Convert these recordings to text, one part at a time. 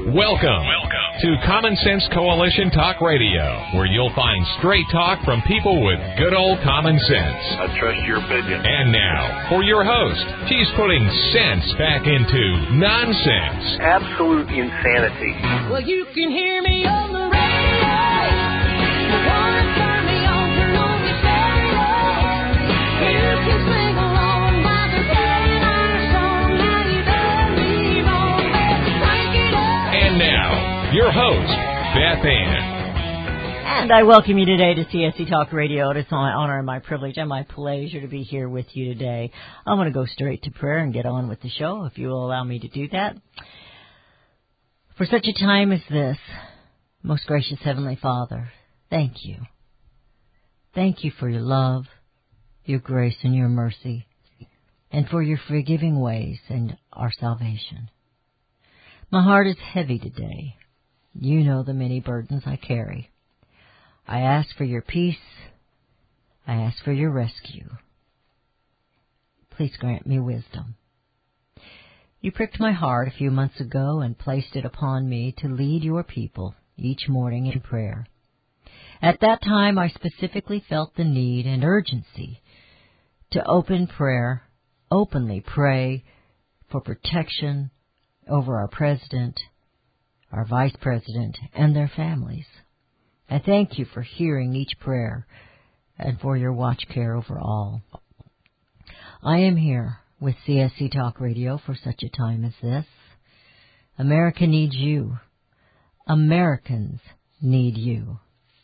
Welcome to Common Sense Coalition Talk Radio, where you'll find straight talk from people with good old common sense. I trust your opinion. And now, for your host, she's putting sense back into nonsense. Absolute insanity. Well, you can hear me on the radio. You want to turn me on, turn on your stereo. You can sing along while they're playing our song. Now you done me wrong, baby, crank it up. And now, your host, Beth Ann. And I welcome you today to CSC Talk Radio. It's my honor and my privilege and my pleasure to be here with you today. I'm going to go straight to prayer and get on with the show, if you will allow me to do that. For such a time as this, most gracious Heavenly Father, thank you. Thank you for your love, your grace, and your mercy, and for your forgiving ways and our salvation. My heart is heavy today. You know the many burdens I carry. I ask for your peace. I ask for your rescue. Please grant me wisdom. You pricked my heart a few months ago and placed it upon me to lead your people each morning in prayer. At that time, I specifically felt the need and urgency to openly pray for protection over our president, our vice president, and their families. I thank you for hearing each prayer and for your watch care over all. I am here with CSC Talk Radio for such a time as this. America needs you. Americans need you.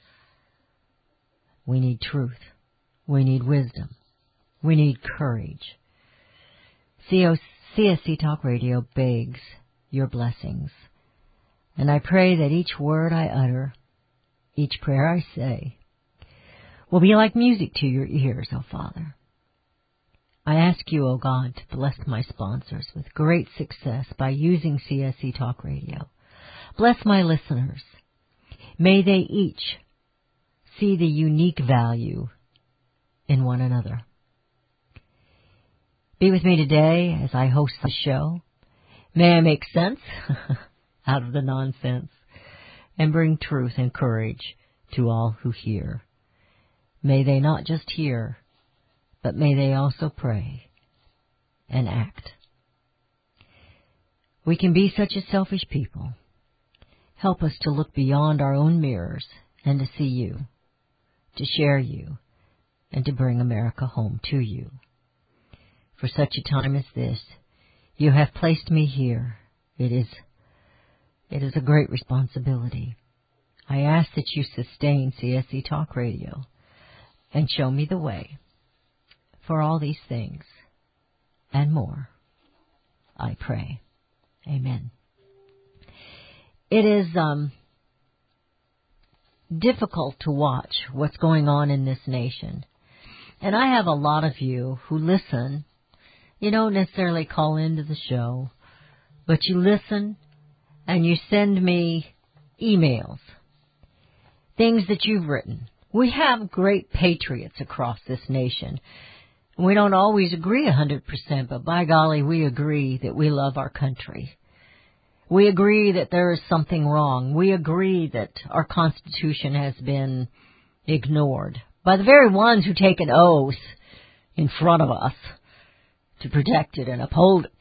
We need truth. We need wisdom. We need courage. CSC Talk Radio begs your blessings. And I pray that each word I utter, each prayer I say, will be like music to your ears, O Father. I ask you, O God, to bless my sponsors with great success by using CSC Talk Radio. Bless my listeners. May they each see the unique value in one another. Be with me today as I host the show. May I make sense out of the nonsense and bring truth and courage to all who hear. May they not just hear, but may they also pray and act. We can be such a selfish people. Help us to look beyond our own mirrors and to see you, to share you, and to bring America home to you. For such a time as this, you have placed me here. It is a great responsibility. I ask that you sustain CSC Talk Radio and show me the way. For all these things and more, I pray. Amen. It is difficult to watch what's going on in this nation. And I have a lot of you who listen. You don't necessarily call into the show, but you listen and you send me emails, things that you've written. We have great patriots across this nation. We don't always agree 100%, but by golly, we agree that we love our country. We agree that there is something wrong. We agree that our Constitution has been ignored by the very ones who take an oath in front of us to protect it and uphold it.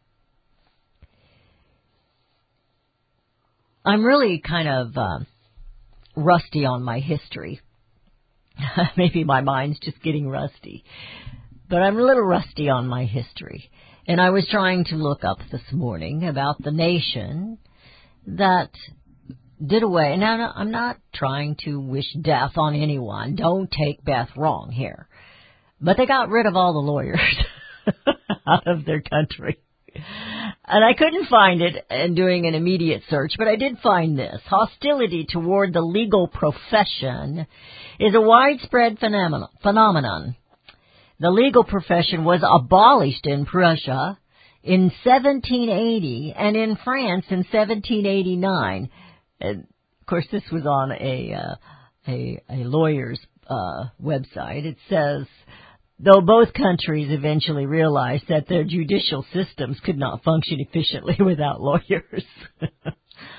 I'm really kind of rusty on my history. Maybe my mind's just getting rusty. But I'm a little rusty on my history. And I was trying to look up this morning about the nation that did away. Now, I'm not trying to wish death on anyone. Don't take Beth wrong here. But they got rid of all the lawyers out of their country. And I couldn't find it in doing an immediate search, but I did find this. Hostility toward the legal profession is a widespread phenomenon. The legal profession was abolished in Prussia in 1780 and in France in 1789. And of course, this was on a lawyer's website. It says, though both countries eventually realized that their judicial systems could not function efficiently without lawyers.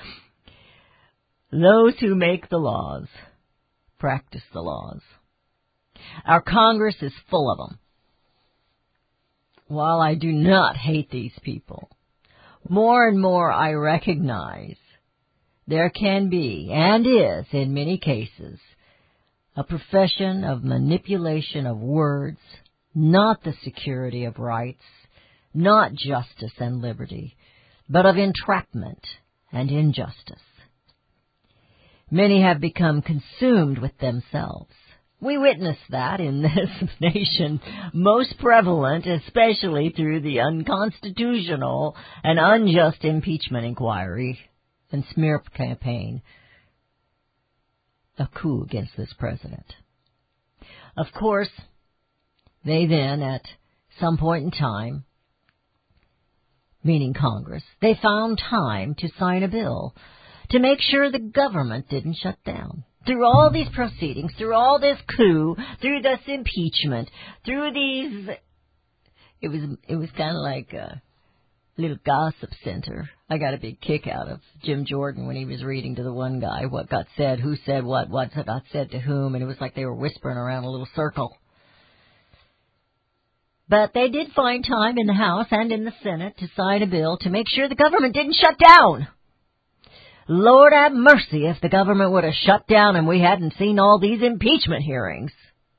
Those who make the laws practice the laws. Our Congress is full of them. While I do not hate these people, more and more I recognize there can be, and is in many cases, a profession of manipulation of words, not the security of rights, not justice and liberty, but of entrapment and injustice. Many have become consumed with themselves. We witness that in this nation, most prevalent, especially through the unconstitutional and unjust impeachment inquiry and smear campaign, a coup against this president. Of course, they then, at some point in time, meaning Congress, they found time to sign a bill to make sure the government didn't shut down. Through all these proceedings, through all this coup, through this impeachment, through these, it was kind of like a little gossip center. I got a big kick out of Jim Jordan when he was reading to the one guy what got said, who said what got said to whom, and it was like they were whispering around a little circle. But they did find time in the House and in the Senate to sign a bill to make sure the government didn't shut down. Lord have mercy if the government would have shut down and we hadn't seen all these impeachment hearings.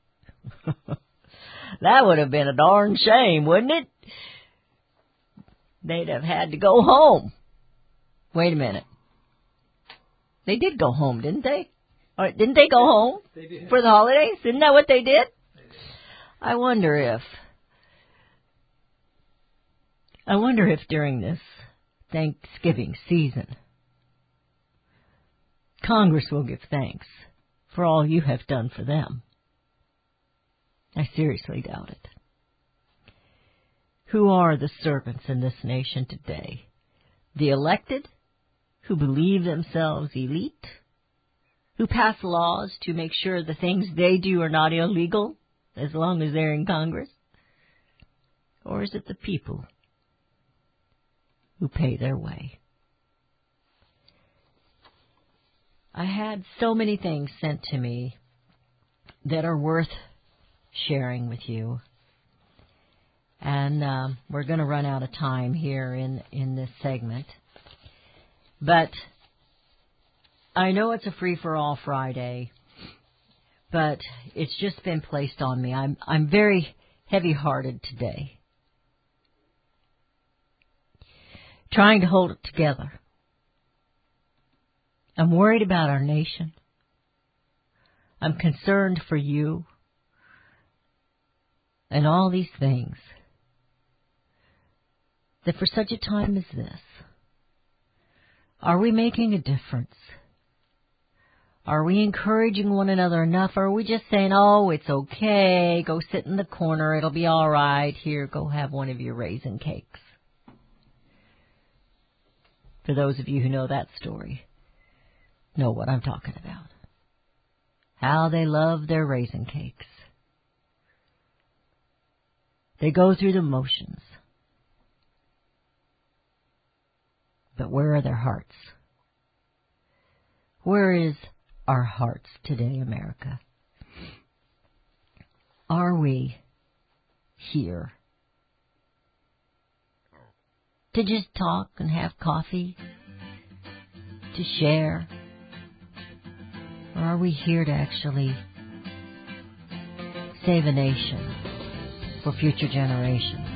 That would have been a darn shame, wouldn't it? They'd have had to go home. Wait a minute. They did go home, didn't they? Or didn't they go home for the holidays? Isn't that what they did? I wonder if during this Thanksgiving season, Congress will give thanks for all you have done for them. I seriously doubt it. Who are the servants in this nation today? The elected, who believe themselves elite, who pass laws to make sure the things they do are not illegal as long as they're in Congress? Or is it the people who pay their way? I had so many things sent to me that are worth sharing with you. And we're going to run out of time here in this segment. But I know it's a free-for-all Friday, but it's just been placed on me. I'm very heavy-hearted today, trying to hold it together. I'm worried about our nation. I'm concerned for you and all these things. That for such a time as this, are we making a difference? Are we encouraging one another enough? Or are we just saying, oh, it's okay, go sit in the corner, it'll be all right, here, go have one of your raisin cakes? For those of you who know that story, know what I'm talking about. How they love their raisin cakes. They go through the motions. But where are their hearts? Where is our hearts today, America? Are we here to just talk and have coffee, to share? Or are we here to actually save a nation for future generations,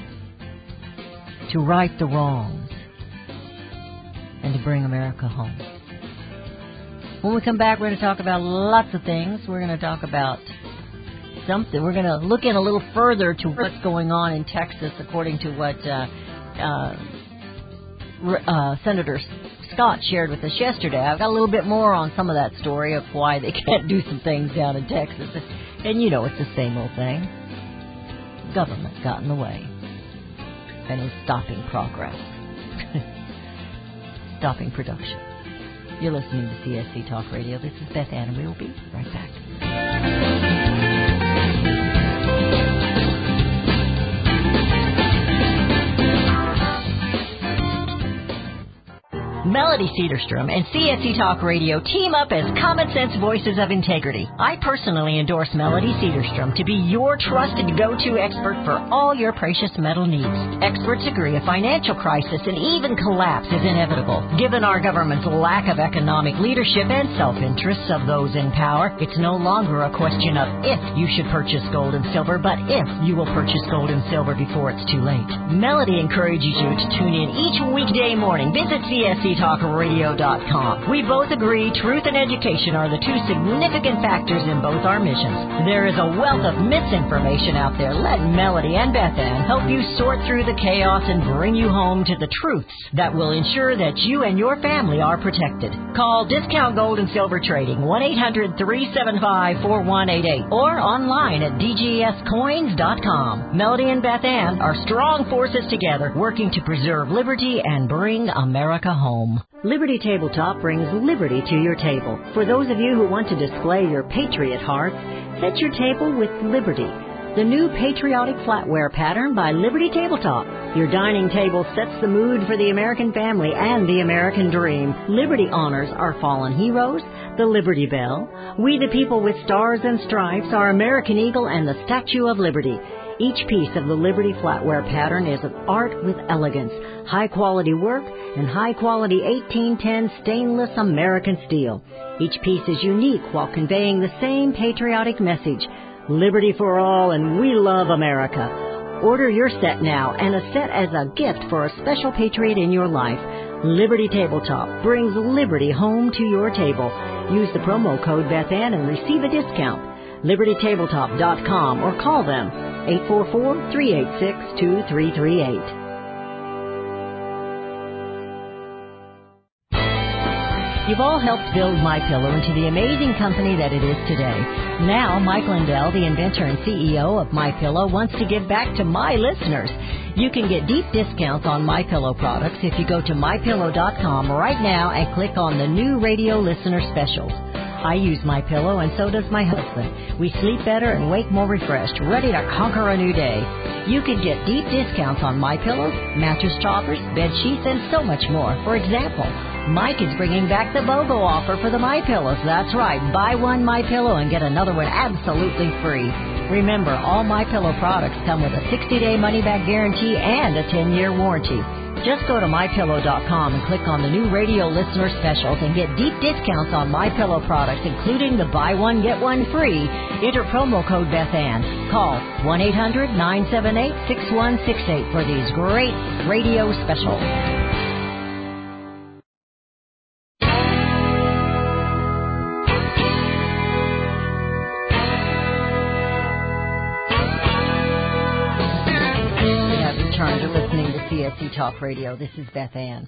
to right the wrongs, and to bring America home? When we come back, we're going to talk about lots of things. We're going to talk about something. We're going to look in a little further to what's going on in Texas, according to what Senator Scott shared with us yesterday. I've got a little bit more on some of that story of why they can't do some things down in Texas. And you know, it's the same old thing. Government got in the way and is stopping progress, stopping production. You're listening to CSC Talk Radio. This is Beth Ann, and we will be right back. Melody Cedarstrom and CSC Talk Radio team up as Common Sense Voices of Integrity. I personally endorse Melody Cedarstrom to be your trusted go-to expert for all your precious metal needs. Experts agree a financial crisis and even collapse is inevitable. Given our government's lack of economic leadership and self-interests of those in power, it's no longer a question of if you should purchase gold and silver, but if you will purchase gold and silver before it's too late. Melody encourages you to tune in each weekday morning. Visit csctalkradio.com. We both agree truth and education are the two significant factors in both our missions. There is a wealth of misinformation out there. Let Melody and Beth Ann help you sort through the chaos and bring you home to the truths that will ensure that you and your family are protected. Call Discount Gold and Silver Trading 1-800-375-4188 or online at dgscoins.com. Melody and Beth Ann are strong forces together working to preserve liberty and bring America home. Liberty Tabletop brings liberty to your table. For those of you who want to display your patriot hearts, set your table with Liberty, the new patriotic flatware pattern by Liberty Tabletop. Your dining table sets the mood for the American family and the American dream. Liberty honors our fallen heroes, the Liberty Bell, We the People with Stars and Stripes, our American Eagle, and the Statue of Liberty. Each piece of the Liberty flatware pattern is an art with elegance, high-quality work, and high-quality 1810 stainless American steel. Each piece is unique while conveying the same patriotic message, liberty for all and we love America. Order your set now and a set as a gift for a special patriot in your life. Liberty Tabletop brings liberty home to your table. Use the promo code BethAnn and receive a discount. LibertyTabletop.com or call them 844-386-2338. You've all helped build MyPillow into the amazing company that it is today. Now, Mike Lindell, the inventor and CEO of MyPillow, wants to give back to my listeners. You can get deep discounts on MyPillow products if you go to MyPillow.com right now and click on the new radio listener specials. I use MyPillow, and so does my husband. We sleep better and wake more refreshed, ready to conquer a new day. You can get deep discounts on MyPillow, mattress toppers, bed sheets, and so much more. For example, Mike is bringing back the BOGO offer for the MyPillows. That's right, buy one MyPillow and get another one absolutely free. Remember, all MyPillow products come with a 60-day money-back guarantee and a 10-year warranty. Just go to MyPillow.com and click on the new radio listener specials and get deep discounts on MyPillow products, including the buy one, get one free. Enter promo code BethAnn. Call 1-800-978-6168 for these great radio specials. You're listening to CSC Talk Radio. This is Beth Ann.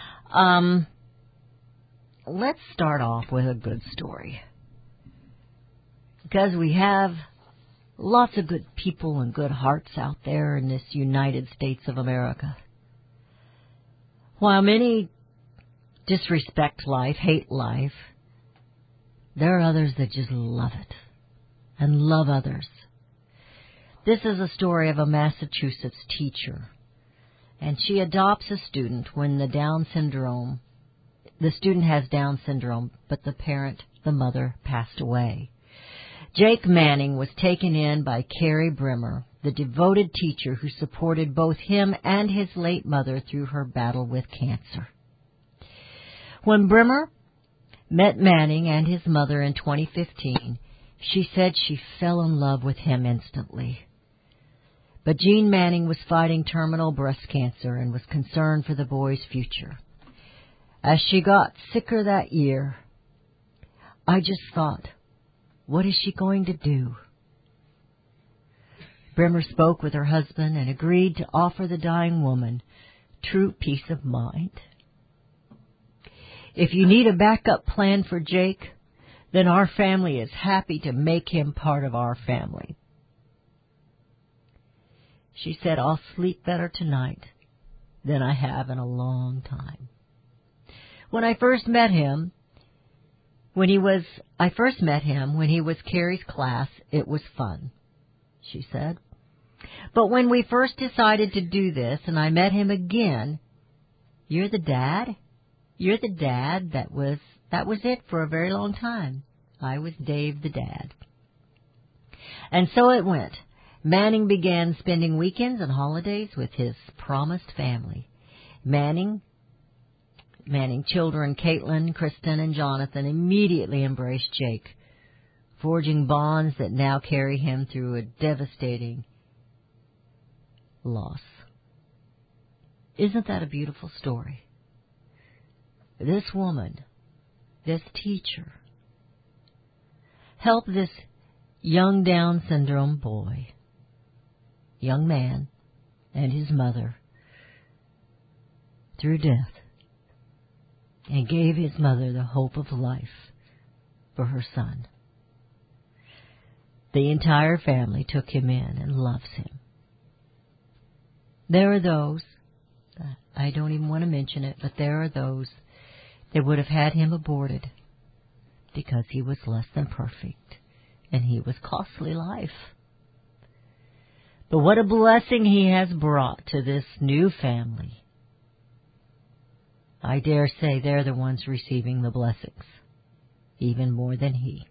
Let's start off with a good story. Because we have lots of good people and good hearts out there in this United States of America. While many disrespect life, hate life, there are others that just love it and love others. This is a story of a Massachusetts teacher, and she adopts a student when the student has Down syndrome, but the mother, passed away. Jake Manning was taken in by Carrie Brimmer, the devoted teacher who supported both him and his late mother through her battle with cancer. When Brimmer met Manning and his mother in 2015, she said she fell in love with him instantly. But Jean Manning was fighting terminal breast cancer and was concerned for the boy's future. As she got sicker that year, I just thought, what is she going to do? Brimmer spoke with her husband and agreed to offer the dying woman true peace of mind. If you need a backup plan for Jake, then our family is happy to make him part of our family. She said, I'll sleep better tonight than I have in a long time. When I first met him, when he was Carrie's class, it was fun, she said. But when we first decided to do this and I met him again, you're the dad? You're the dad that was it for a very long time. I was Dave the dad. And so it went. Manning began spending weekends and holidays with his promised family. Manning children Caitlin, Kristen, and Jonathan immediately embraced Jake, forging bonds that now carry him through a devastating loss. Isn't that a beautiful story? This woman, this teacher, helped this young Down syndrome boy, young man, and his mother through death, and gave his mother the hope of life for her son. The entire family took him in and loves him. There are those, I don't even want to mention it, but there are those that would have had him aborted because he was less than perfect and he was costly life. But what a blessing he has brought to this new family. I dare say they're the ones receiving the blessings, even more than he.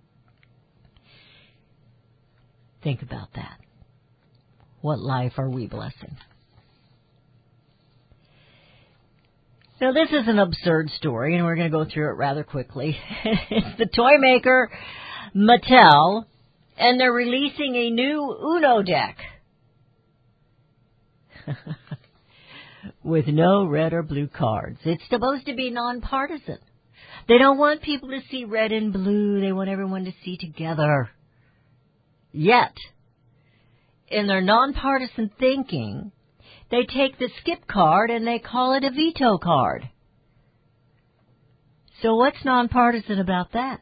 Think about that. What life are we blessing? Now, this is an absurd story, and we're going to go through it rather quickly. It's the toy maker Mattel, and they're releasing a new Uno deck with no red or blue cards. It's supposed to be nonpartisan. They don't want people to see red and blue. They want everyone to see together. Yet, in their nonpartisan thinking, they take the skip card and they call it a veto card. So what's nonpartisan about that?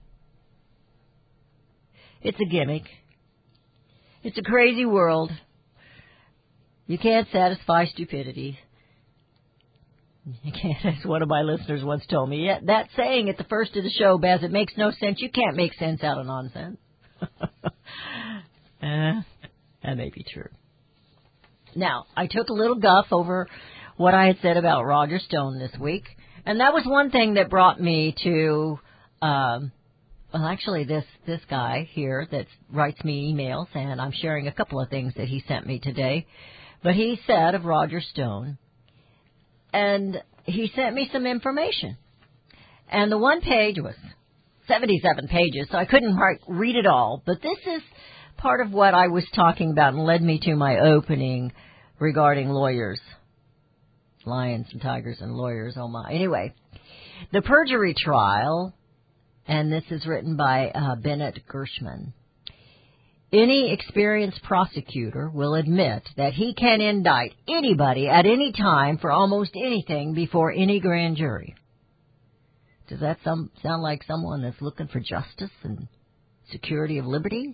It's a gimmick. It's a crazy world. You can't satisfy stupidity. You can't, as one of my listeners once told me. Yeah, that saying at the first of the show, Baz, it makes no sense. You can't make sense out of nonsense. That may be true. Now, I took a little guff over what I had said about Roger Stone this week, and that was one thing that brought me to, this guy here that writes me emails, and I'm sharing a couple of things that he sent me today. But he said of Roger Stone, and he sent me some information. And the one page was 77 pages, so I couldn't read it all. But this is part of what I was talking about and led me to my opening regarding lawyers. Lions and tigers and lawyers, oh my. Anyway, the perjury trial, and this is written by Bennett Gershman. Any experienced prosecutor will admit that he can indict anybody at any time for almost anything before any grand jury. Does that sound like someone that's looking for justice and security of liberty?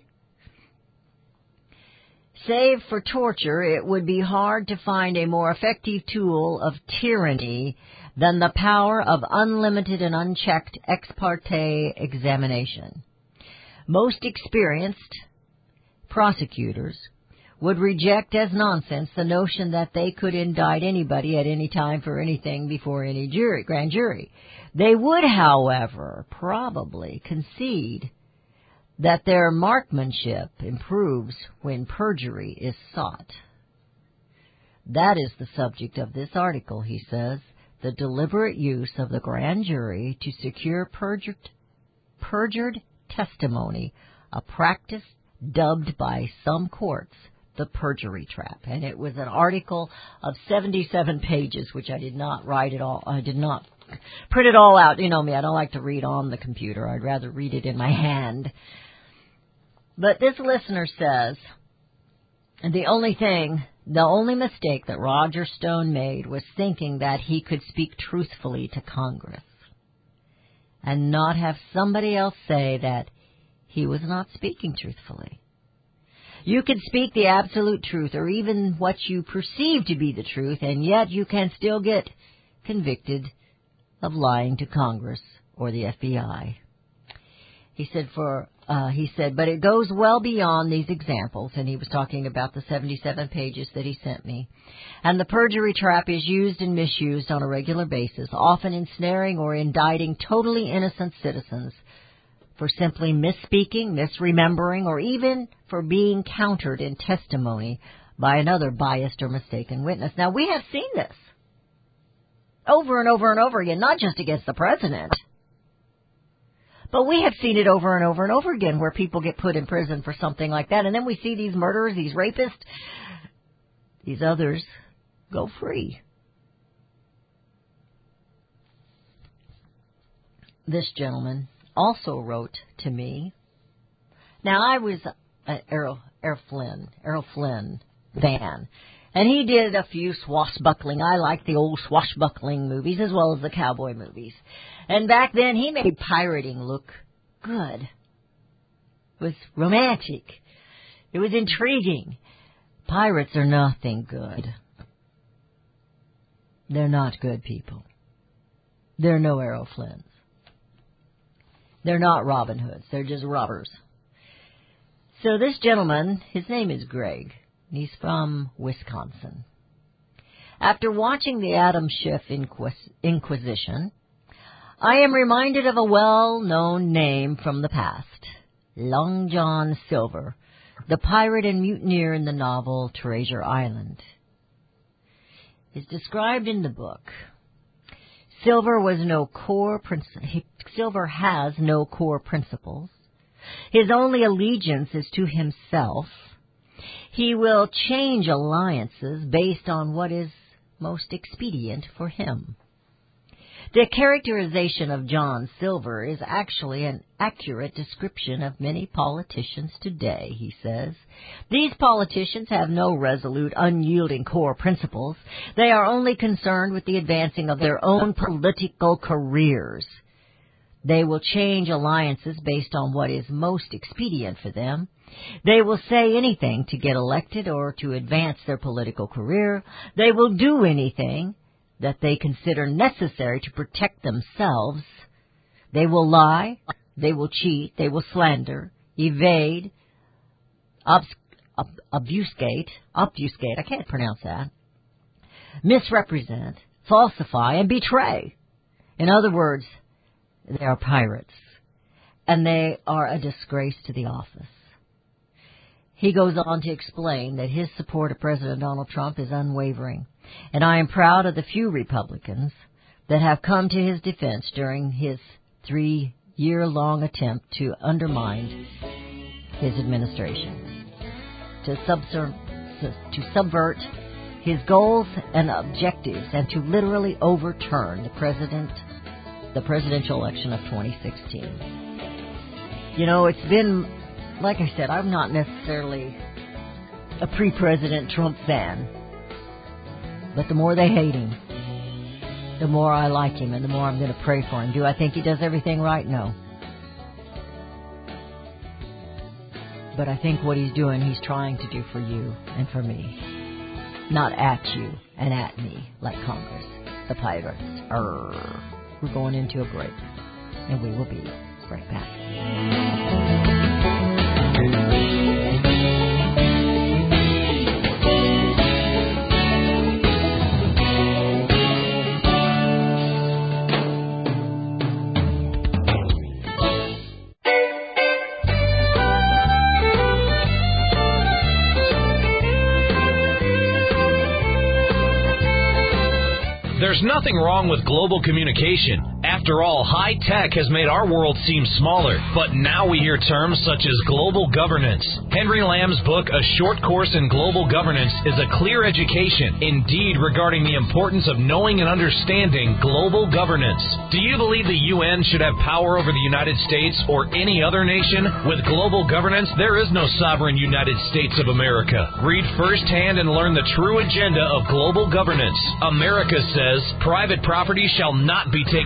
Save for torture, it would be hard to find a more effective tool of tyranny than the power of unlimited and unchecked ex parte examination. Most experienced prosecutors would reject as nonsense the notion that they could indict anybody at any time for anything before any grand jury. They would, however, probably concede that their marksmanship improves when perjury is sought. That is the subject of this article, he says, the deliberate use of the grand jury to secure perjured testimony, a practice dubbed by some courts the perjury trap. And it was an article of 77 pages, which I did not write it all. I did not print it all out. You know me, I don't like to read on the computer. I'd rather read it in my hand. But this listener says, the only mistake that Roger Stone made was thinking that he could speak truthfully to Congress and not have somebody else say that he was not speaking truthfully. You can speak the absolute truth or even what you perceive to be the truth, and yet you can still get convicted of lying to Congress or the FBI. He said, for he said, but it goes well beyond these examples, and he was talking about the 77 pages that he sent me. And the perjury trap is used and misused on a regular basis, often ensnaring or indicting totally innocent citizens for simply misspeaking, misremembering, or even for being countered in testimony by another biased or mistaken witness. Now, we have seen this over and over and over again, not just against the president, but we have seen it over and over and over again where people get put in prison for something like that, and then we see these murderers, these rapists, these others go free. This gentleman also wrote to me. Now, I was an Errol Flynn fan, and he did a few swashbuckling. I like the old swashbuckling movies as well as the cowboy movies. And back then, he made pirating look good. It was romantic. It was intriguing. Pirates are nothing good. They're not good people. They're no Errol Flynns. They're not Robin Hoods. They're just robbers. So this gentleman, his name is Greg. He's from Wisconsin. After watching the Adam Schiff Inquisition, I am reminded of a well-known name from the past, Long John Silver, the pirate and mutineer in the novel Treasure Island. Is described in the book. Silver has no core principles. His only allegiance is to himself. He will change alliances based on what is most expedient for him. The characterization of John Silver is actually an accurate description of many politicians today, he says. These politicians have no resolute, unyielding core principles. They are only concerned with the advancing of their own political careers. They will change alliances based on what is most expedient for them. They will say anything to get elected or to advance their political career. They will do anything that they consider necessary to protect themselves. They will lie, they will cheat, they will slander, evade, obfuscate, I can't pronounce that, misrepresent, falsify, and betray. In other words, they are pirates, and they are a disgrace to the office. He goes on to explain that his support of President Donald Trump is unwavering, and I am proud of the few Republicans that have come to his defense during his 3-year-long attempt to undermine his administration, to subvert his goals and objectives, and to literally overturn the presidential election of 2016. You know, it's been, like I said, I'm not necessarily a pre-President Trump fan. But the more they hate him, the more I like him, and the more I'm going to pray for him. Do I think he does everything right? No. But I think what he's doing, he's trying to do for you and for me. Not at you and at me, like Congress, the pirates. We're going into a break, and we will be right back. There's nothing wrong with global communication. After all, high tech has made our world seem smaller, but now we hear terms such as global governance. Henry Lamb's book, A Short Course in Global Governance, is a clear education, indeed, regarding the importance of knowing and understanding global governance. Do you believe the UN should have power over the United States or any other nation? With global governance, there is no sovereign United States of America. Read firsthand and learn the true agenda of global governance. America says, private property shall not be taken for public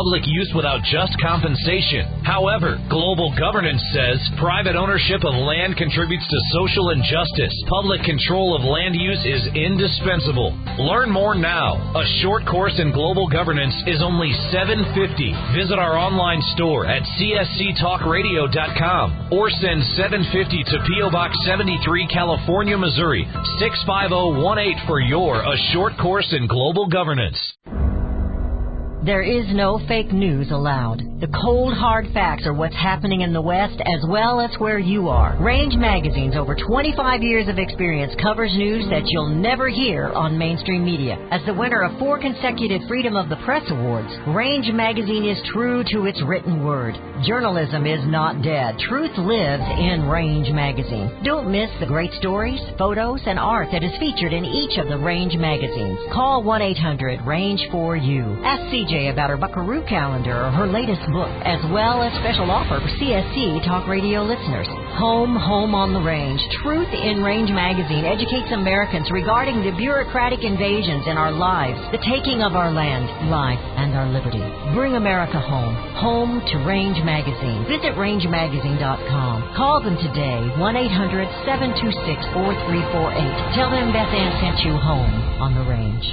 public use without just compensation. However, global governance says private ownership of land contributes to social injustice. Public control of land use is indispensable. Learn more now. A short course in global governance is only $7.50. Visit our online store at csctalkradio.com or send $7.50 to P.O. Box 73, California, Missouri, 65018 for your A Short Course in Global Governance. There is no fake news allowed. The cold, hard facts are what's happening in the West as well as where you are. Range Magazine's over 25 years of experience covers news that you'll never hear on mainstream media. As the winner of 4 consecutive Freedom of the Press Awards, Range Magazine is true to its written word. Journalism is not dead. Truth lives in Range Magazine. Don't miss the great stories, photos, and art that is featured in each of the Range magazines. Call 1-800-RANGE-4U. Ask CJ about her Buckaroo calendar or her latest book, as well as special offer for CSC Talk Radio listeners. Home on the Range. Truth in Range Magazine educates Americans regarding the bureaucratic invasions in our lives, the taking of our land, life, and our liberty. Bring America home. Home to Range Magazine. Visit rangemagazine.com. Call them today, 1-800-726-4348. Tell them Beth Ann sent you home on the Range.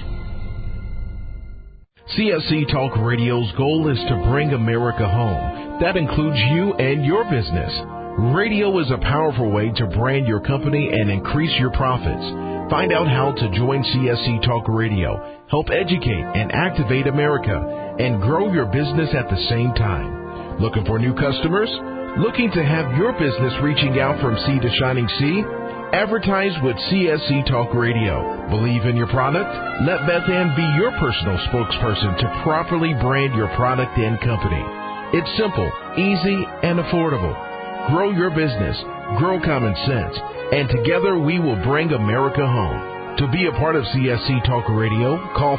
CSC Talk Radio's goal is to bring America home. That includes you and your business. Radio is a powerful way to brand your company and increase your profits. Find out how to join CSC Talk Radio, help educate and activate America, and grow your business at the same time. Looking for new customers? Looking to have your business reaching out from sea to shining sea? Advertise with CSC Talk Radio. Believe in your product? Let Beth Ann be your personal spokesperson to properly brand your product and company. It's simple, easy, and affordable. Grow your business, grow common sense, and together we will bring America home. To be a part of CSC Talk Radio, call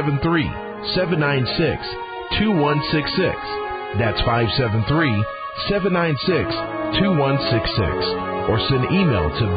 573-796-2166. That's 573-796-2166. Or send email to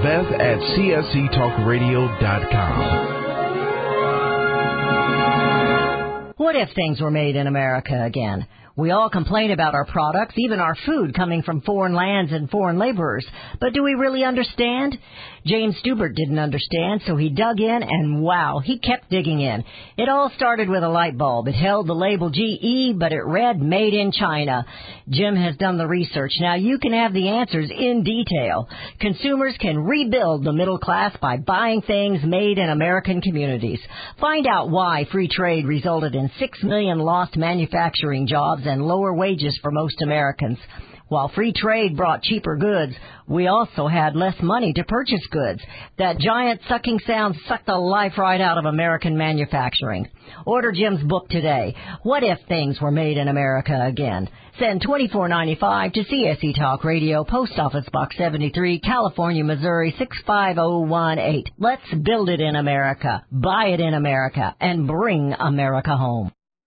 beth@csctalkradio.com. What if things were made in America again? We all complain about our products, even our food coming from foreign lands and foreign laborers. But do we really understand? James Stubert didn't understand, so he dug in, and wow, he kept digging in. It all started with a light bulb. It held the label GE, but it read Made in China. Jim has done the research. Now you can have the answers in detail. Consumers can rebuild the middle class by buying things made in American communities. Find out why free trade resulted in 6 million lost manufacturing jobs and lower wages for most Americans. While free trade brought cheaper goods, we also had less money to purchase goods. That giant sucking sound sucked the life right out of American manufacturing. Order Jim's book today, What If Things Were Made in America Again? Send $24.95 to CSC Talk Radio, Post Office Box 73, California, Missouri, 65018. Let's build it in America, buy it in America, and bring America home.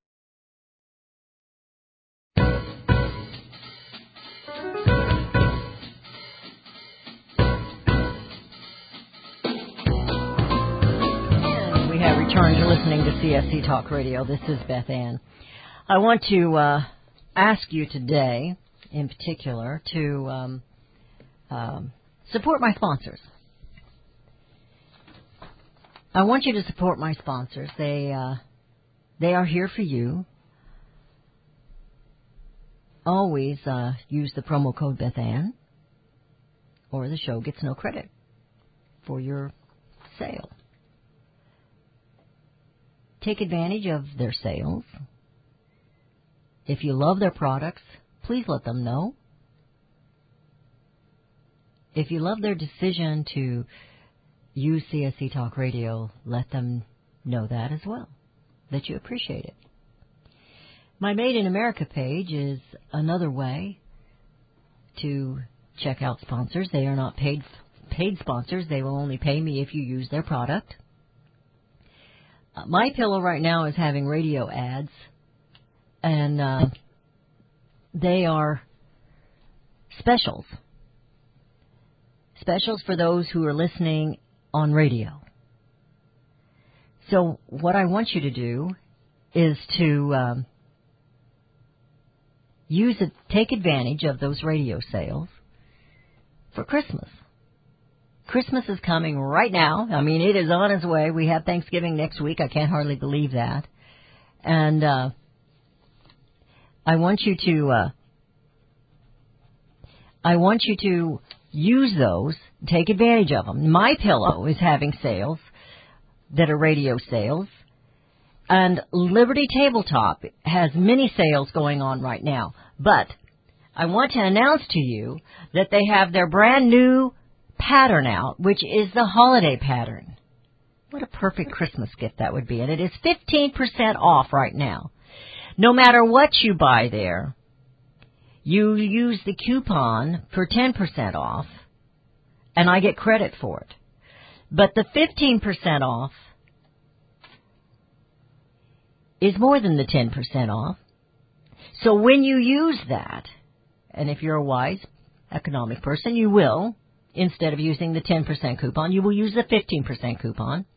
Return to listening to CSC Talk Radio. This is Beth Ann. I want to ask you today, in particular, to support my sponsors. I want you to support my sponsors. They are here for you. Always use the promo code Beth Ann, or the show gets no credit for your sale. Take advantage of their sales. If you love their products, please let them know. If you love their decision to use CSC Talk Radio, let them know that as well, that you appreciate it. My Made in America page is another way to check out sponsors. They are not paid sponsors. They will only pay me if you use their product. My Pillow right now is having radio ads, and they are specials. Specials for those who are listening on radio. So what I want you to do is to take advantage of those radio sales for Christmas. Christmas is coming right now. I mean, it is on its way. We have Thanksgiving next week. I can't hardly believe that. And I want you to use those, take advantage of them. MyPillow is having sales that are radio sales. And Liberty Tabletop has many sales going on right now. But I want to announce to you that they have their brand new pattern out, which is the holiday pattern. What a perfect Christmas gift that would be. And it is 15% off right now. No matter what you buy there, you use the coupon for 10% off, and I get credit for it. But the 15% off is more than the 10% off. So when you use that, and if you're a wise economic person, you will, instead of using the 10% coupon, you will use the 15% coupon.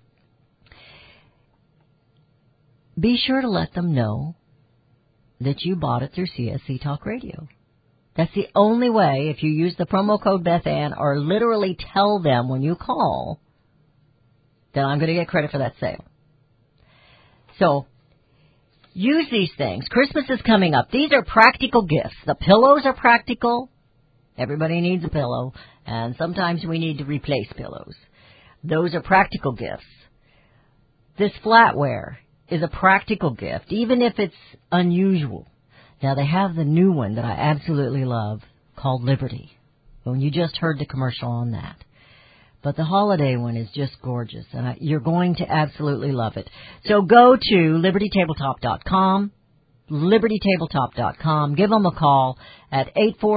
Be sure to let them know that you bought it through CSC Talk Radio. That's the only way, if you use the promo code BethAnn, or literally tell them when you call that I'm going to get credit for that sale. So, use these things. Christmas is coming up. These are practical gifts. The pillows are practical. Everybody needs a pillow, and sometimes we need to replace pillows. Those are practical gifts. This flatware is a practical gift, even if it's unusual. Now, they have the new one that I absolutely love called Liberty. Well, you just heard the commercial on that. But the holiday one is just gorgeous, and you're going to absolutely love it. So go to libertytabletop.com, libertytabletop.com. Give them a call at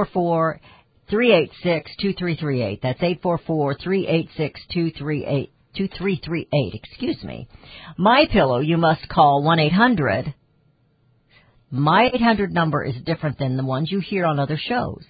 844-386-2338. That's 844-386-2338. 2338, excuse me. MyPillow, you must call 1-800. My 800 number is different than the ones you hear on other shows.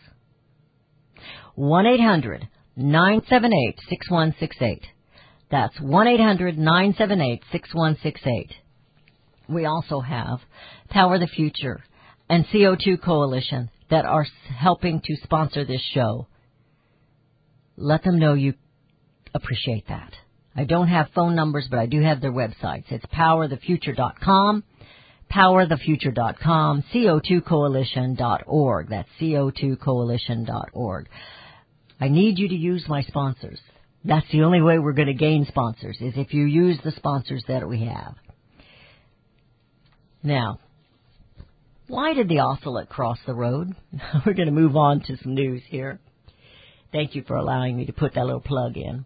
1-800-978-6168. That's 1-800-978-6168. We also have Power the Future and CO2 Coalition that are helping to sponsor this show. Let them know you appreciate that. I don't have phone numbers, but I do have their websites. It's powerthefuture.com, powerthefuture.com, co2coalition.org. That's co2coalition.org. I need you to use my sponsors. That's the only way we're going to gain sponsors, is if you use the sponsors that we have. Now, why did the ocelot cross the road? We're going to move on to some news here. Thank you for allowing me to put that little plug in.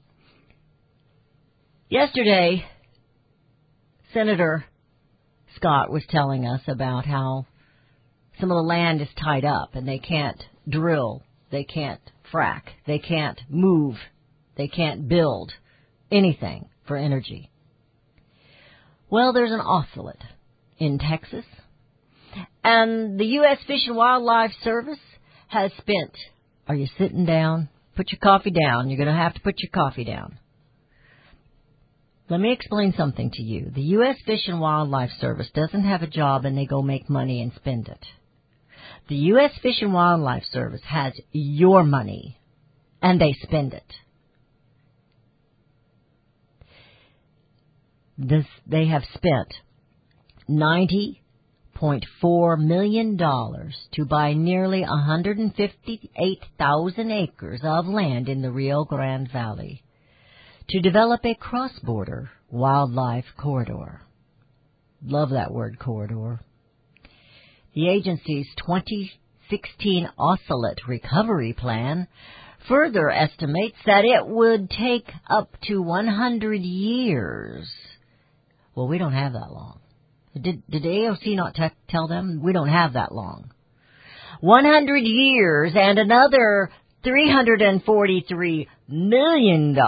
Yesterday, Senator Scott was telling us about how some of the land is tied up and they can't drill, they can't frack, they can't move, they can't build anything for energy. Well, there's an ocelot in Texas, and the U.S. Fish and Wildlife Service has spent... Are you sitting down? Put your coffee down. You're going to have to put your coffee down. Let me explain something to you. The U.S. Fish and Wildlife Service doesn't have a job and they go make money and spend it. The U.S. Fish and Wildlife Service has your money and they spend it. They have spent $90.4 million to buy nearly 158,000 acres of land in the Rio Grande Valley to develop a cross-border wildlife corridor. Love that word, corridor. The agency's 2016 ocelot recovery plan further estimates that it would take up to 100 years. Well, we don't have that long. Did the AOC not tell them? We don't have that long. 100 years and another $343 million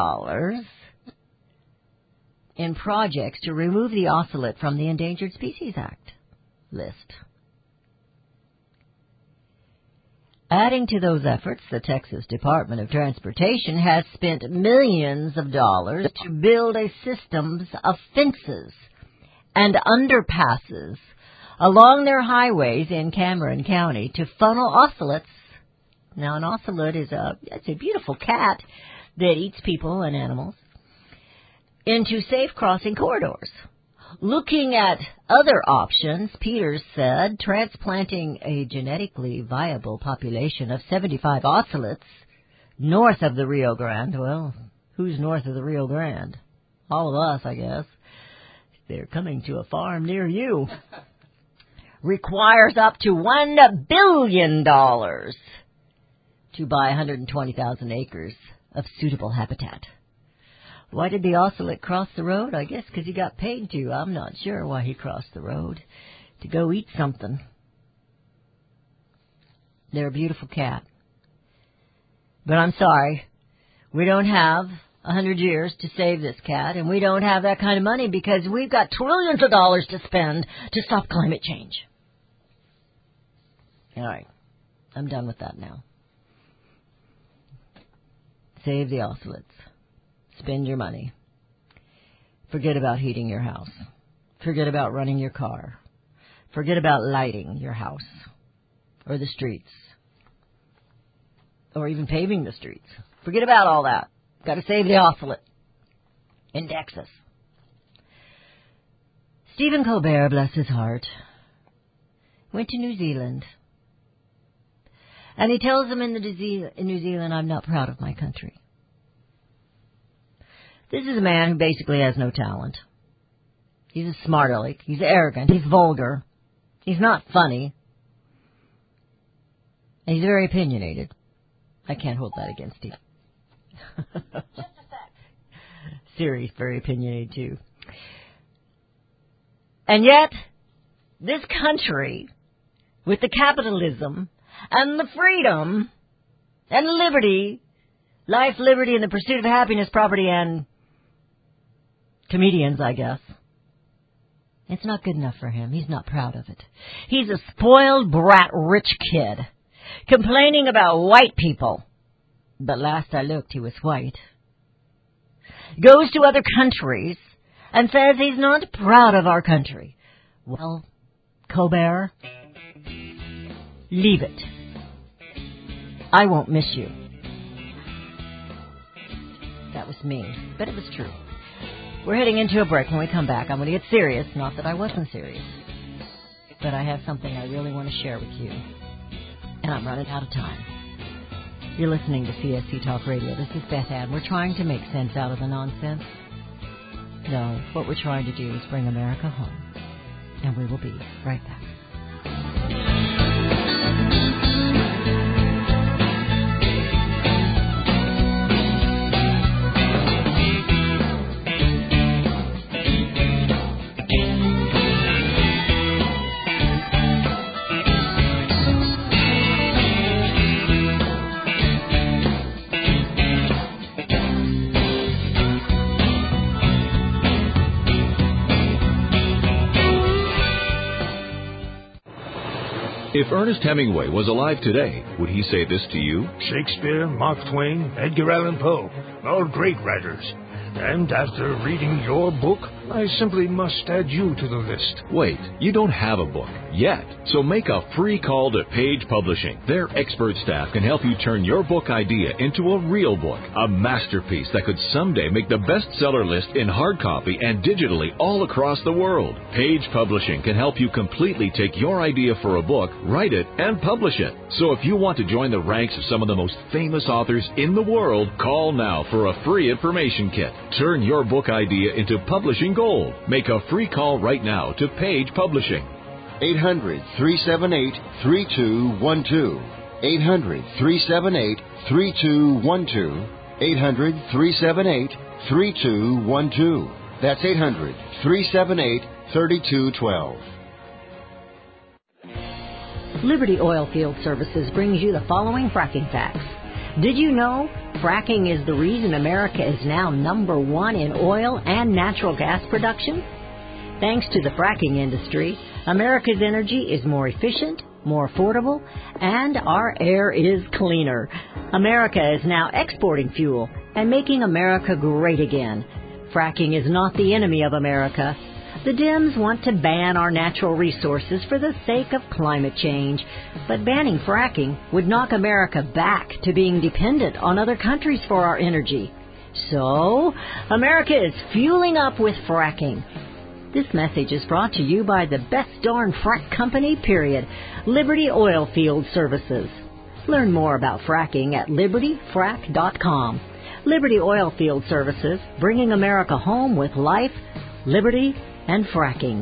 in projects to remove the ocelot from the Endangered Species Act list. Adding to those efforts, the Texas Department of Transportation has spent millions of dollars to build a system of fences and underpasses along their highways in Cameron County to funnel ocelots. Now, an ocelot is it's a beautiful cat that eats people and animals into safe crossing corridors. Looking at other options, Peters said transplanting a genetically viable population of 75 ocelots north of the Rio Grande. Well, who's north of the Rio Grande? All of us, I guess. They're coming to a farm near you. Requires up to $1 billion to buy 120,000 acres of suitable habitat. Why did the ocelot cross the road? I guess because he got paid to. I'm not sure why he crossed the road. To go eat something. They're a beautiful cat. But I'm sorry. We don't have 100 years to save this cat, and we don't have that kind of money because we've got trillions of dollars to spend to stop climate change. All right. I'm done with that now. Save the ocelots. Spend your money. Forget about heating your house. Forget about running your car. Forget about lighting your house or the streets or even paving the streets. Forget about all that. Got to save the ocelot in Texas. Stephen Colbert, bless his heart, went to New Zealand. And he tells them in New Zealand, I'm not proud of my country. This is a man who basically has no talent. He's a smart aleck. He's arrogant. He's vulgar. He's not funny. And he's very opinionated. I can't hold that against him. Just a sec. Siri's very opinionated too. And yet, this country, with the capitalism and the freedom and liberty, life, liberty, and the pursuit of happiness, property, and comedians, I guess. It's not good enough for him. He's not proud of it. He's a spoiled brat rich kid, complaining about white people. But last I looked, he was white. Goes to other countries and says he's not proud of our country. Well, Colbert, leave it. I won't miss you. That was mean, but it was true. We're heading into a break. When we come back, I'm going to get serious. Not that I wasn't serious. But I have something I really want to share with you. And I'm running out of time. You're listening to CSC Talk Radio. This is Beth Ann. We're trying to make sense out of the nonsense. No, what we're trying to do is bring America home. And we will be right back. If Ernest Hemingway was alive today, would he say this to you? Shakespeare, Mark Twain, Edgar Allan Poe, all great writers. And after reading your book, I simply must add you to the list. Wait, you don't have a book yet. So make a free call to Page Publishing. Their expert staff can help you turn your book idea into a real book, a masterpiece that could someday make the bestseller list in hard copy and digitally all across the world. Page Publishing can help you completely take your idea for a book, write it, and publish it. So if you want to join the ranks of some of the most famous authors in the world, call now for a free information kit. Turn your book idea into publishing gold. Make a free call right now to Page Publishing. 800-378-3212. 800-378-3212. 800-378-3212. That's 800-378-3212. Liberty Oilfield Services brings you the following fracking facts. Did you know fracking is the reason America is now number one in oil and natural gas production? Thanks to the fracking industry, America's energy is more efficient, more affordable, and our air is cleaner. America is now exporting fuel and making America great again. Fracking is not the enemy of America. The Dems want to ban our natural resources for the sake of climate change, but banning fracking would knock America back to being dependent on other countries for our energy. So, America is fueling up with fracking. This message is brought to you by the best darn frack company, period, Liberty Oilfield Services. Learn more about fracking at libertyfrack.com. Liberty Oilfield Services, bringing America home with life, liberty, and fracking.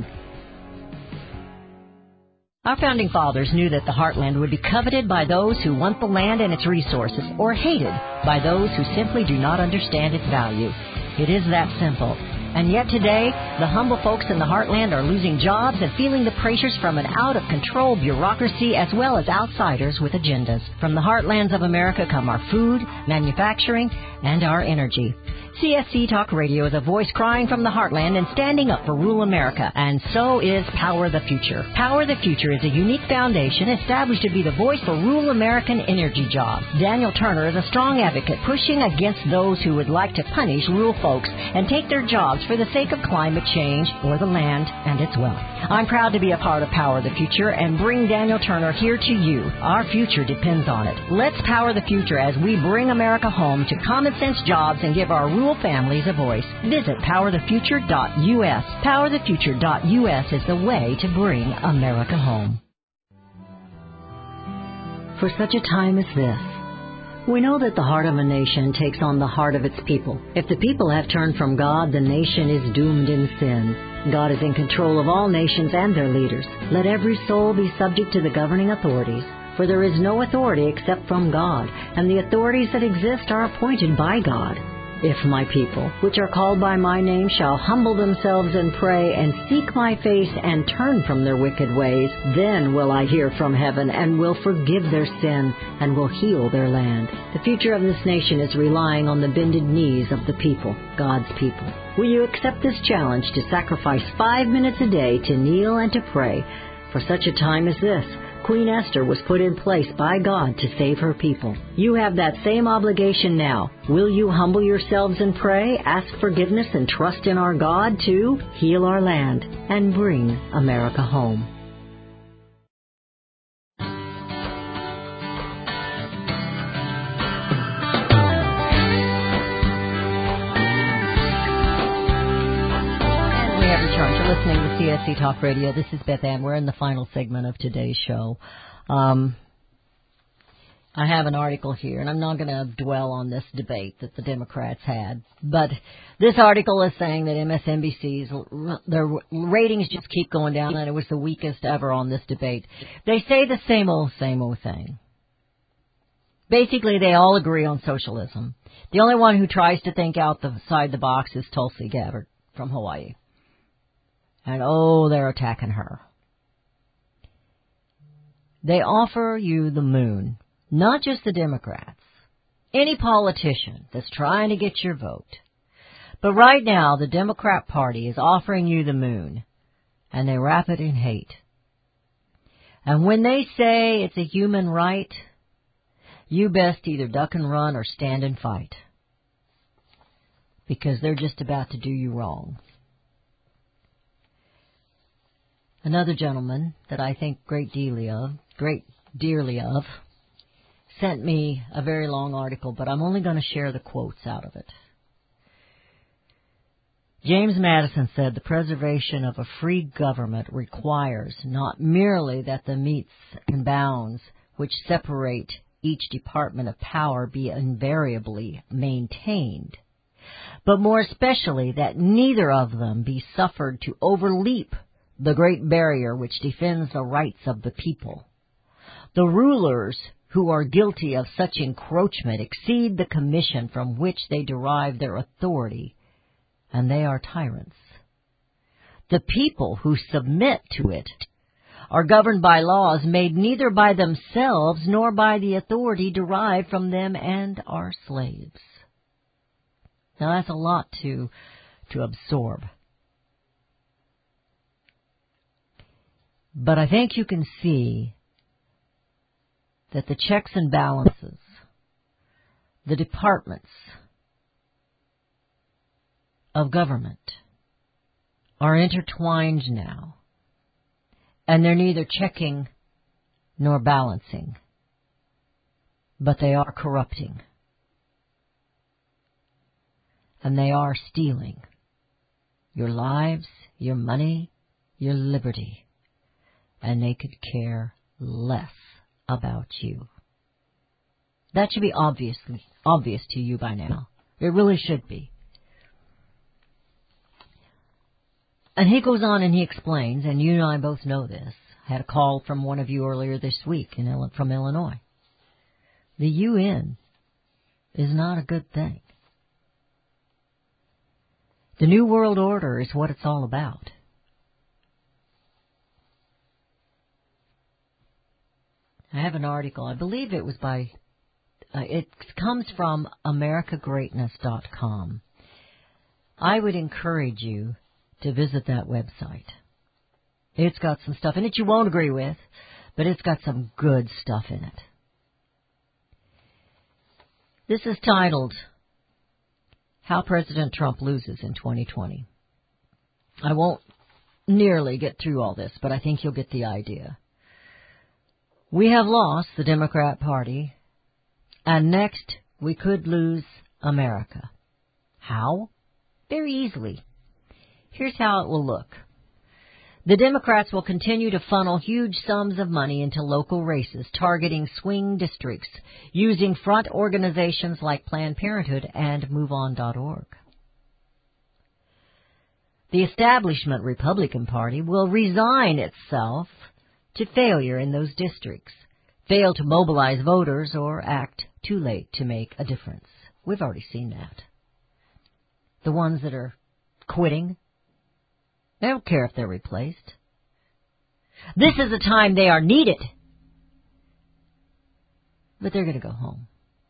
Our founding fathers knew that the heartland would be coveted by those who want the land and its resources, or hated by those who simply do not understand its value. It is that simple. And yet today, the humble folks in the heartland are losing jobs and feeling the pressures from an out-of-control bureaucracy as well as outsiders with agendas. From the heartlands of America come our food, manufacturing, and our energy. CSC Talk Radio is a voice crying from the heartland and standing up for rural America, and so is Power the Future. Power the Future is a unique foundation established to be the voice for rural American energy jobs. Daniel Turner is a strong advocate pushing against those who would like to punish rural folks and take their jobs for the sake of climate change or the land and its wealth. I'm proud to be a part of Power the Future and bring Daniel Turner here to you. Our future depends on it. Let's power the future as we bring America home to common sense jobs and give our rural families a voice. Visit powerthefuture.us. Powerthefuture.us is the way to bring America home. For such a time as this, we know that the heart of a nation takes on the heart of its people. If the people have turned from God, the nation is doomed in sin. God is in control of all nations and their leaders. Let every soul be subject to the governing authorities, for there is no authority except from God, and the authorities that exist are appointed by God. If my people, which are called by my name, shall humble themselves and pray and seek my face and turn from their wicked ways, then will I hear from heaven and will forgive their sin and will heal their land. The future of this nation is relying on the bended knees of the people, God's people. Will you accept this challenge to sacrifice 5 minutes a day to kneel and to pray? For such a time as this, Queen Esther was put in place by God to save her people. You have that same obligation now. Will you humble yourselves and pray, ask forgiveness, and trust in our God to heal our land and bring America home? Listening to CSC Talk Radio. This is Beth Ann. We're in the final segment of today's show. I have an article here, and I'm not going to dwell on this debate that the Democrats had, but this article is saying that MSNBC's their ratings just keep going down, and it was the weakest ever on this debate. They say the same old thing. Basically, they all agree on socialism. The only one who tries to think outside the box is Tulsi Gabbard from Hawaii. And, they're attacking her. They offer you the moon, not just the Democrats, any politician that's trying to get your vote. But right now, the Democrat Party is offering you the moon, and they wrap it in hate. And when they say it's a human right, you best either duck and run or stand and fight, because they're just about to do you wrong. Another gentleman that I think great dearly of, sent me a very long article, but I'm only going to share the quotes out of it. James Madison said, "The preservation of a free government requires not merely that the metes and bounds which separate each department of power be invariably maintained, but more especially that neither of them be suffered to overleap the great barrier which defends the rights of the people. The rulers who are guilty of such encroachment exceed the commission from which they derive their authority, and they are tyrants. The people who submit to it are governed by laws made neither by themselves nor by the authority derived from them, and are slaves." Now that's a lot to absorb. But I think you can see that the checks and balances, the departments of government, are intertwined now, and they're neither checking nor balancing, but they are corrupting, and they are stealing your lives, your money, your liberty, and they could care less about you. That should be obvious to you by now. It really should be. And he goes on and he explains, and you and I both know this. I had a call from one of you earlier this week from Illinois. The UN is not a good thing. The New World Order is what it's all about. I have an article, I believe it was by, it comes from AmericaGreatness.com. I would encourage you to visit that website. It's got some stuff in it you won't agree with, but it's got some good stuff in it. This is titled, How President Trump Loses in 2020. I won't nearly get through all this, but I think you'll get the idea. We have lost the Democrat Party, and next we could lose America. How? Very easily. Here's how it will look. The Democrats will continue to funnel huge sums of money into local races, targeting swing districts, using front organizations like Planned Parenthood and MoveOn.org. The establishment Republican Party will resign itself to failure in those districts, fail to mobilize voters, or act too late to make a difference. We've already seen that. The ones that are quitting, they don't care if they're replaced. This is the time they are needed. But they're going to go home.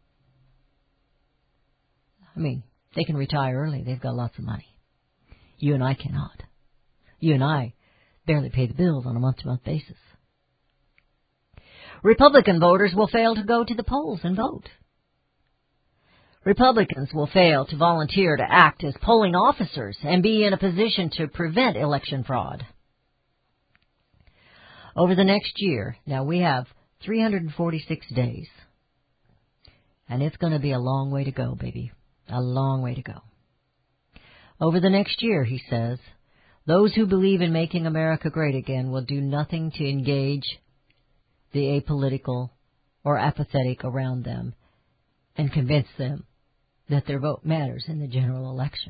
I mean, they can retire early. They've got lots of money. You and I cannot. You and I barely pay the bills on a month-to-month basis. Republican voters will fail to go to the polls and vote. Republicans will fail to volunteer to act as polling officers and be in a position to prevent election fraud. Over the next year, now we have 346 days, and it's going to be a long way to go, baby, a long way to go. Over the next year, he says, those who believe in making America great again will do nothing to engage the apolitical or apathetic around them and convince them that their vote matters in the general election.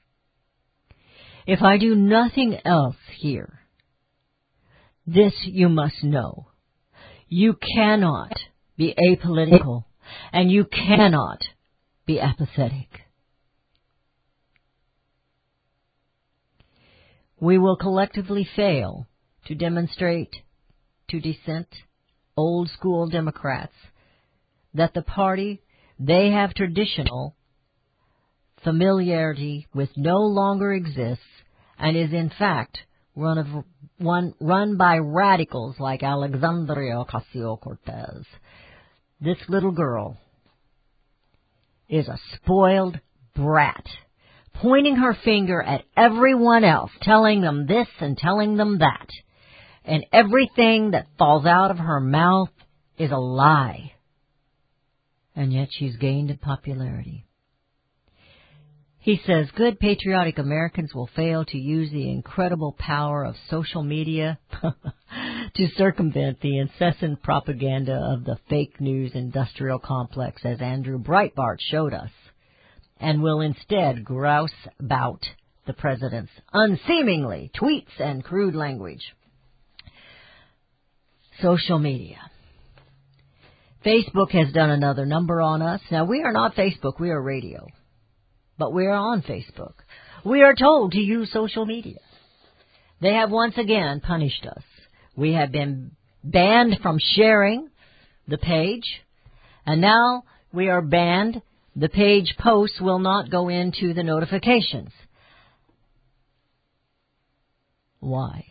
If I do nothing else here, this you must know. You cannot be apolitical, and you cannot be apathetic. We will collectively fail to demonstrate to dissent old school Democrats that the party they have traditional familiarity with no longer exists and is in fact run by radicals like Alexandria Ocasio-Cortez. This little girl is a spoiled brat, pointing her finger at everyone else, telling them this and telling them that. And everything that falls out of her mouth is a lie. And yet she's gained in popularity. He says good patriotic Americans will fail to use the incredible power of social media to circumvent the incessant propaganda of the fake news industrial complex, as Andrew Breitbart showed us, and will instead grouse about the president's unseemingly tweets and crude language. Social media. Facebook has done another number on us. Now, we are not Facebook, we are radio. But we are on Facebook. We are told to use social media. They have once again punished us. We have been banned from sharing the page, and now we are banned. The page posts will not go into the notifications. Why?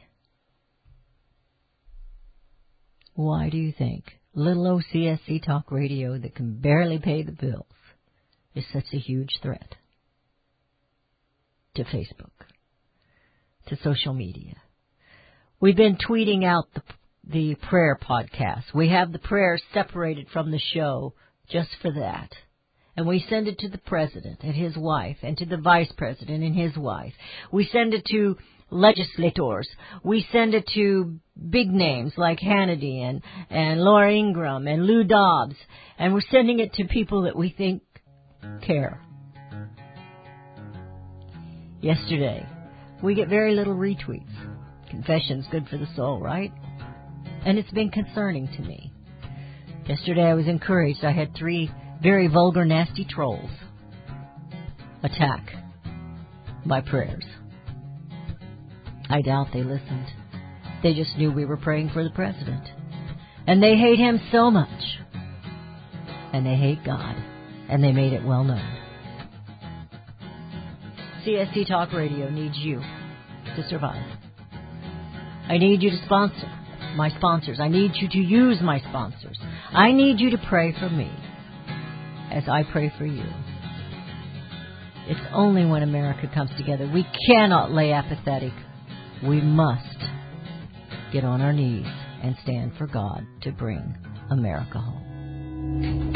Why do you think little OCSC talk radio that can barely pay the bills is such a huge threat to Facebook, to social media. We've been tweeting out the prayer podcast. We have the prayers separated from the show just for that. And we send it to the president and his wife, and to the vice president and his wife. We send it to legislators. We send it to big names like Hannity and Laura Ingraham and Lou Dobbs. And we're sending it to people that we think care. Yesterday, we get very little retweets. Confession's good for the soul, right? And it's been concerning to me. Yesterday I was encouraged. I had 3 very vulgar, nasty trolls attack my prayers. I doubt they listened. They just knew we were praying for the president. And they hate him so much. And they hate God. And they made it well known. CSC Talk Radio needs you to survive. I need you to sponsor my sponsors. I need you to use my sponsors. I need you to pray for me as I pray for you. It's only when America comes together. We cannot lay apathetic. We must get on our knees and stand for God to bring America home.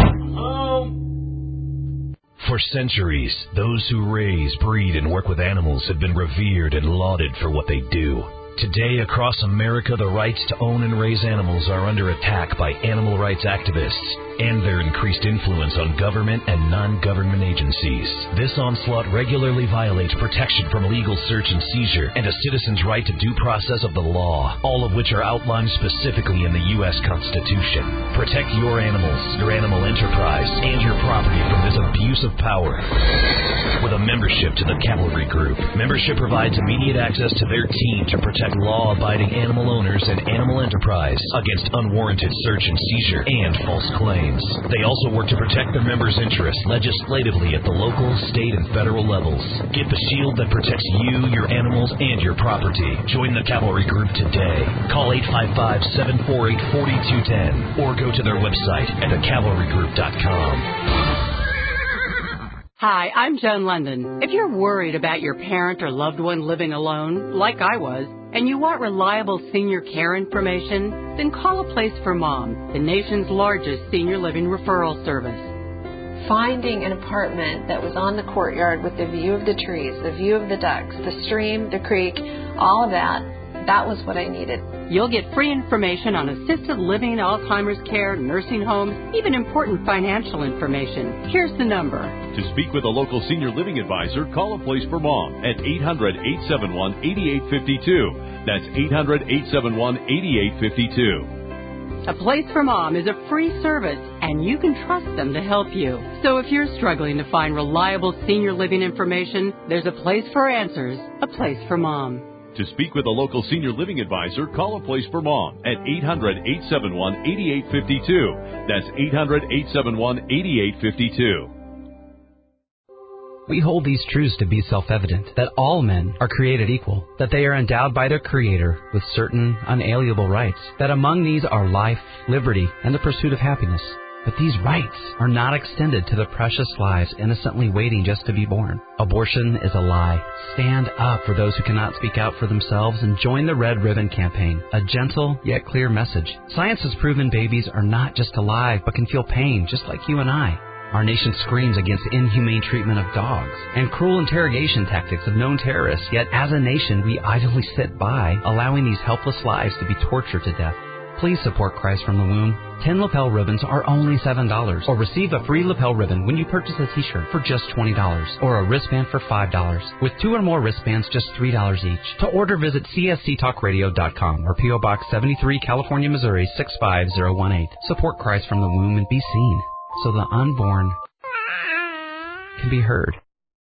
For centuries, those who raise, breed, and work with animals have been revered and lauded for what they do. Today, across America, the rights to own and raise animals are under attack by animal rights activists and their increased influence on government and non-government agencies. This onslaught regularly violates protection from legal search and seizure and a citizen's right to due process of the law, all of which are outlined specifically in the U.S. Constitution. Protect your animals, your animal enterprise, and your property from this abuse of power. With a membership to the Cavalry Group, membership provides immediate access to their team to protect law-abiding animal owners and animal enterprise against unwarranted search and seizure and false claims. They also work to protect their members' interests legislatively at the local, state, and federal levels. Get the shield that protects you, your animals, and your property. Join the Cavalry Group today. Call 855-748-4210 or go to their website at thecavalrygroup.com. Hi, I'm Joan London. If you're worried about your parent or loved one living alone, like I was, and you want reliable senior care information, then call A Place for Mom, the nation's largest senior living referral service. Finding an apartment that was on the courtyard with the view of the trees, the view of the ducks, the stream, the creek, all of that was what I needed. You'll get free information on assisted living, Alzheimer's care, nursing homes, even important financial information. Here's the number. To speak with a local senior living advisor, call A Place for Mom at 800-871-8852. That's 800-871-8852. A Place for Mom is a free service, and you can trust them to help you. So if you're struggling to find reliable senior living information, there's a place for answers, A Place for Mom. To speak with a local senior living advisor, call A Place for Mom at 800-871-8852. That's 800-871-8852. We hold these truths to be self-evident, that all men are created equal, that they are endowed by their Creator with certain unalienable rights, that among these are life, liberty, and the pursuit of happiness. But these rights are not extended to the precious lives innocently waiting just to be born. Abortion is a lie. Stand up for those who cannot speak out for themselves and join the Red Ribbon Campaign, a gentle yet clear message. Science has proven babies are not just alive but can feel pain just like you and I. Our nation screams against inhumane treatment of dogs and cruel interrogation tactics of known terrorists, yet as a nation we idly sit by, allowing these helpless lives to be tortured to death. Please support Christ from the Womb. 10 lapel ribbons are only $7, or receive a free lapel ribbon when you purchase a t-shirt for just $20, or a wristband for $5. With 2 or more wristbands, just $3 each. To order, visit csctalkradio.com or P.O. Box 73, California, Missouri 65018. Support Christ from the Womb and be seen, so the unborn can be heard.